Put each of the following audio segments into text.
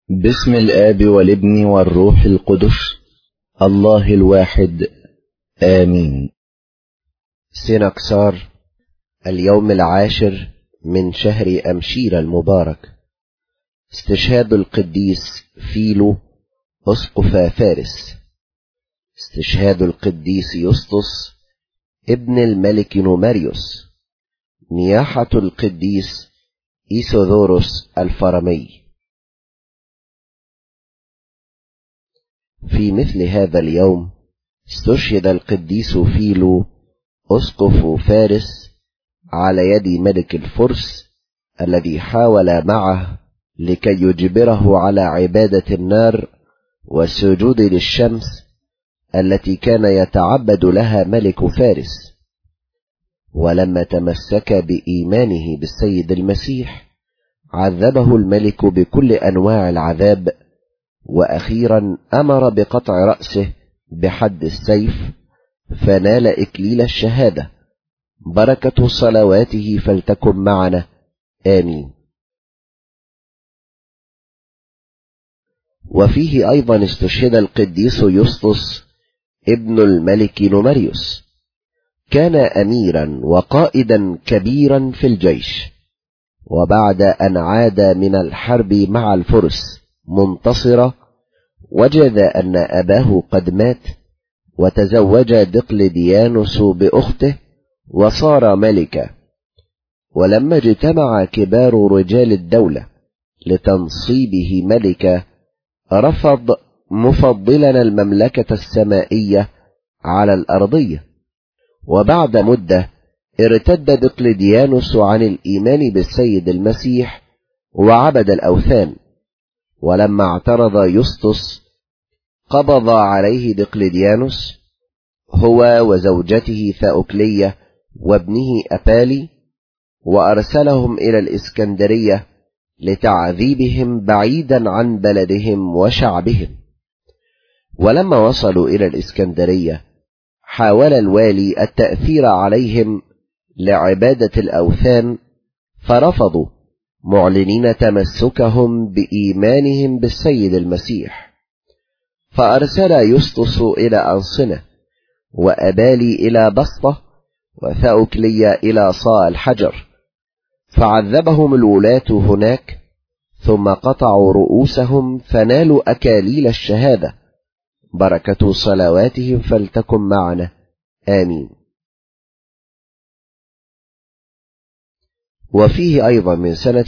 باسم الآب والابن والروح القدس الله الواحد آمين. سنكسار اليوم 10 من شهر أمشير المبارك. استشهاد القديس فيلو أسقف فارس. استشهاد القديس يسطس ابن الملك نوماريوس. نياحة القديس إيسوذوروس الفرمي. في مثل هذا اليوم استشهد القديس فيلو أسقف فارس على يد ملك الفرس الذي حاول معه لكي يجبره على عبادة النار والسجود للشمس التي كان يتعبد لها ملك فارس. ولما تمسك بإيمانه بالسيد المسيح عذبه الملك بكل أنواع العذاب، وأخيرا أمر بقطع رأسه بحد السيف، فنال إكليل الشهادة. بركة صلواته فلتكن معنا آمين. وفيه أيضا استشهد القديس يسطس ابن الملك نوماريوس. كان أميرا وقائدا كبيرا في الجيش، وبعد أن عاد من الحرب مع الفرس منتصرة وجد أن أباه قد مات، وتزوج دقلديانوس بأخته وصار ملكا. ولما اجتمع كبار رجال الدولة لتنصيبه ملكا رفض مفضلا المملكة السمائية على الأرضية. وبعد مدة ارتد دقلديانوس عن الإيمان بالسيد المسيح وعبد الأوثان. ولما اعترض يسطس قبض عليه دقلديانوس هو وزوجته ثأوكلية وابنه أبالي، وأرسلهم إلى الإسكندرية لتعذيبهم بعيدا عن بلدهم وشعبهم. ولما وصلوا إلى الإسكندرية حاول الوالي التأثير عليهم لعبادة الأوثان، فرفضوا معلنين تمسكهم بإيمانهم بالسيد المسيح. فأرسل يسطس إلى أنصنة، وأبالي إلى بسطة، وثأوكلية إلى صاء الحجر، فعذبهم الولاة هناك، ثم قطعوا رؤوسهم فنالوا أكاليل الشهادة. بركة صلواتهم فلتكن معنا آمين. وفيه أيضا من سنة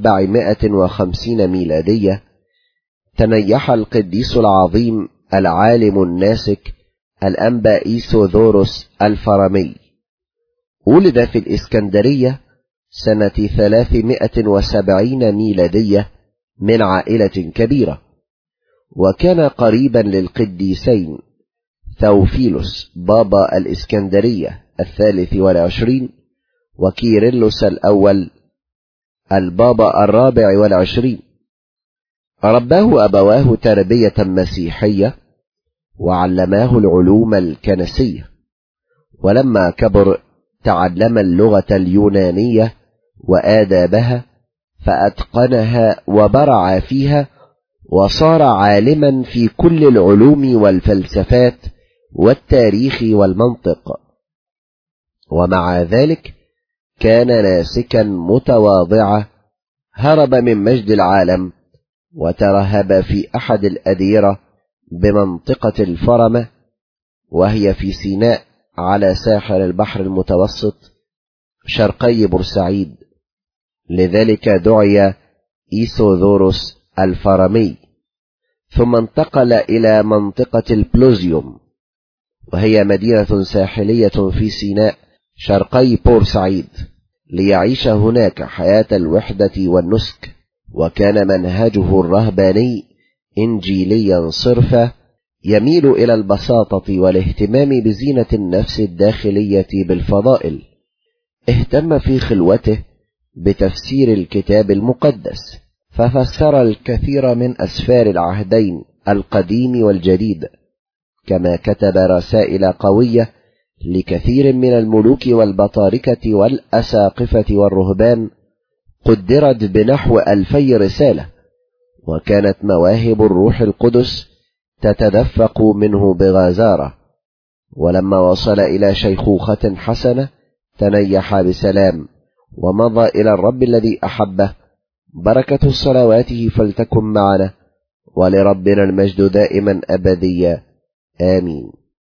450 ميلادية تنيح القديس العظيم العالم الناسك الأنبا إيسوذوروس الفرمي. ولد في الإسكندرية سنة 370 ميلادية من عائلة كبيرة، وكان قريبا للقديسين ثوفيلوس بابا الإسكندرية 23 وكيرلس الأول البابا 24. رباه أبواه تربية مسيحية وعلماه العلوم الكنسية. ولما كبر تعلم اللغة اليونانية وآدابها فأتقنها وبرع فيها، وصار عالما في كل العلوم والفلسفات والتاريخ والمنطق. ومع ذلك كان ناسكا متواضعا، هرب من مجد العالم وترهب في أحد الأديرة بمنطقة الفرمة، وهي في سيناء على ساحل البحر المتوسط شرقي بورسعيد. لذلك دعي إيسوذوروس الفرمي. ثم انتقل إلى منطقة البلوزيوم، وهي مدينة ساحلية في سيناء شرقي بورسعيد، ليعيش هناك حياة الوحدة والنسك. وكان منهجه الرهباني إنجيليا صرفا، يميل إلى البساطة والاهتمام بزينة النفس الداخلية بالفضائل. اهتم في خلوته بتفسير الكتاب المقدس، ففسر الكثير من أسفار العهدين القديم والجديد، كما كتب رسائل قوية لكثير من الملوك والبطاركة والأساقفة والرهبان، قدرت بنحو 2000 رسالة. وكانت مواهب الروح القدس تتدفق منه بغزارة. ولما وصل إلى شيخوخة حسنة تنيح بسلام ومضى إلى الرب الذي أحبه. بركة صلواته فلتكن معنا، ولربنا المجد دائما أبديا، آمين.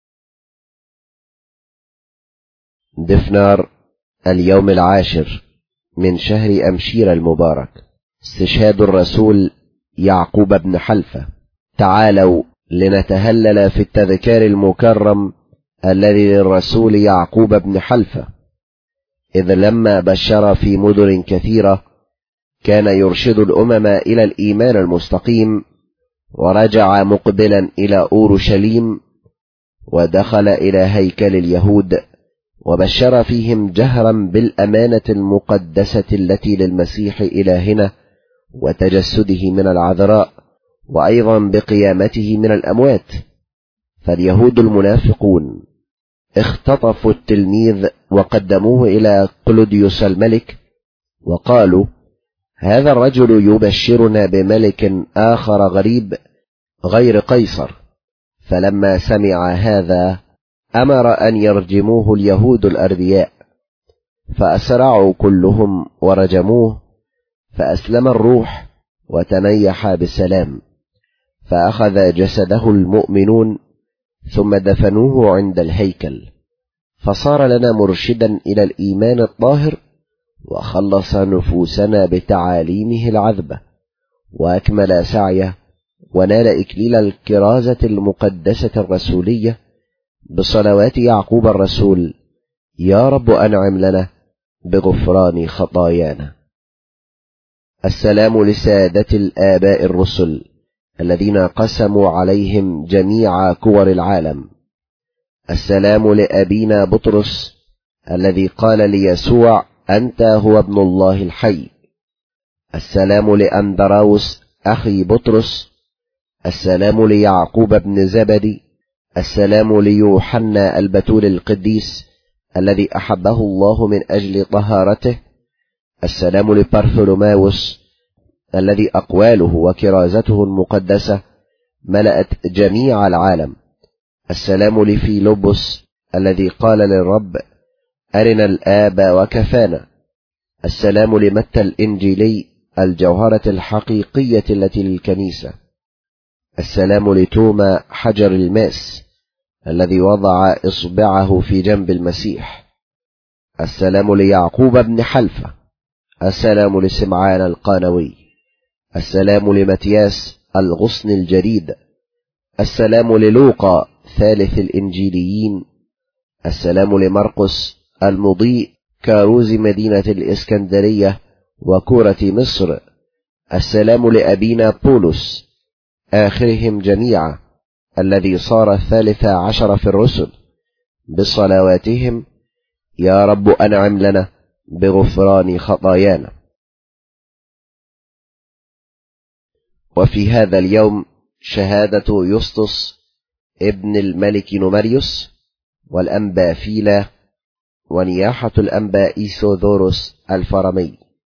دفنار اليوم 10 من شهر أمشير المبارك. استشهاد الرسول يعقوب بن حلفة. تعالوا لنتهلل في التذكار المكرم الذي للرسول يعقوب بن حلفة، إذ لما بشر في مدن كثيرة كان يرشد الأمم إلى الإيمان المستقيم، ورجع مقبلا إلى أورشليم ودخل إلى هيكل اليهود، وبشر فيهم جهرا بالأمانة المقدسة التي للمسيح إلهنا وتجسده من العذراء، وأيضا بقيامته من الأموات. فاليهود المنافقون اختطفوا التلميذ وقدموه إلى قلوديوس الملك، وقالوا: هذا الرجل يبشرنا بملك آخر غريب غير قيصر. فلما سمع هذا أمر أن يرجموه اليهود الأردياء، فأسرعوا كلهم ورجموه، فأسلم الروح وتنيح بسلام. فأخذ جسده المؤمنون ثم دفنوه عند الهيكل، فصار لنا مرشدا إلى الإيمان الطاهر، وخلص نفوسنا بتعاليمه العذبة، وأكمل سعيه، ونال إكليل الكرازة المقدسة الرسولية بصلوات يعقوب الرسول. يا رب أنعم لنا بغفران خطايانا. السلام لسادة الآباء الرسل الذين قسموا عليهم جميع كور العالم. السلام لأبينا بطرس الذي قال ليسوع: أنت هو ابن الله الحي. السلام لأندراوس أخي بطرس. السلام ليعقوب بن زبدي. السلام ليوحنا البتول القديس الذي أحبه الله من أجل طهارته. السلام لبرثولوماوس الذي أقواله وكرازته المقدسة ملأت جميع العالم. السلام لفيلبس الذي قال للرب: أرنا الآب وكفانا. السلام لمتى الإنجيلي الجوهرة الحقيقية التي للكنيسة. السلام لتوما حجر الماس الذي وضع إصبعه في جنب المسيح. السلام ليعقوب بن حلفة. السلام لسمعان القانوي. السلام لمتياس الغصن الجريد. السلام للوقا ثالث الإنجيليين. السلام لمرقس المضيء كاروز مدينة الإسكندرية وكورة مصر. السلام لأبينا بولس آخرهم جميعا الذي صار 13 في الرسل بصلواتهم. يا رب أنعم لنا بغفران خطايانا. وفي هذا اليوم شهادة يسطس ابن الملك نومريوس والأنبا فيلا، ونياحة الأنبا إيسوذوروس الفرمي.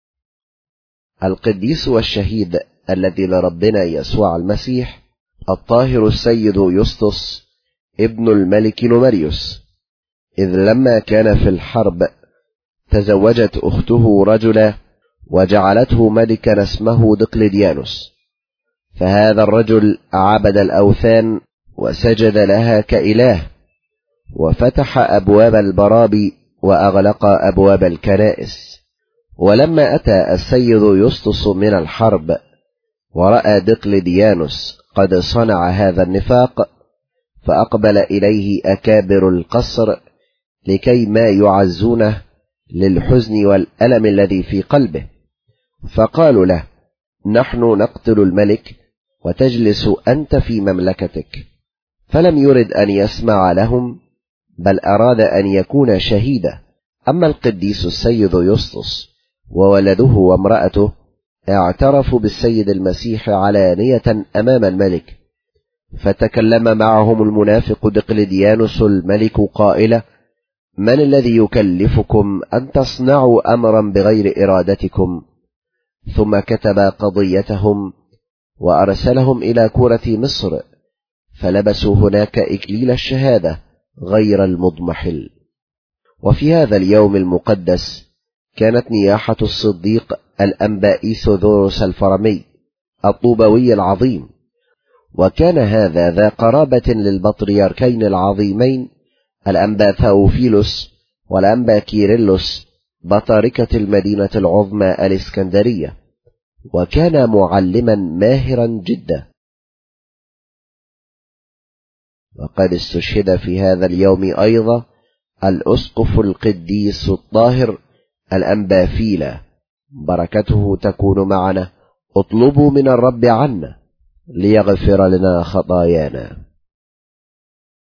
القديس والشهيد الذي لربنا يسوع المسيح الطاهر السيد يسطس ابن الملك نومريوس، إذ لما كان في الحرب تزوجت أخته رجلا وجعلته ملكا اسمه دقلديانوس. فهذا الرجل عبد الأوثان وسجد لها كإله، وفتح أبواب البرابي وأغلق أبواب الكنائس. ولما أتى السيد يسطس من الحرب ورأى دقلديانوس قد صنع هذا النفاق، فأقبل إليه أكابر القصر لكي ما يعزونه للحزن والألم الذي في قلبه، فقالوا له: نحن نقتل الملك وتجلس أنت في مملكتك. فلم يرد أن يسمع لهم، بل أراد أن يكون شهيدا. أما القديس السيد يسطس وولده وامرأته اعترفوا بالسيد المسيح علانية أمام الملك، فتكلم معهم المنافق دقلديانوس الملك قائلا: من الذي يكلفكم أن تصنعوا أمرا بغير إرادتكم؟ ثم كتب قضيتهم وأرسلهم إلى كورة مصر، فلبسوا هناك إكليل الشهادة غير المضمحل. وفي هذا اليوم المقدس كانت نياحة الصديق الأنبا إيثودوروس الفرمي الطوبوي العظيم، وكان هذا ذا قرابة للبطريركين العظيمين الأنبا ثاوفيلوس والأنبا كيرلس بطاركة المدينة العظمى الإسكندرية، وكان معلما ماهرا جدا. وقد استشهد في هذا اليوم أيضا الأسقف القديس الطاهر الأنبا فيلا، بركته تكون معنا. اطلبوا من الرب عنا ليغفر لنا خطايانا.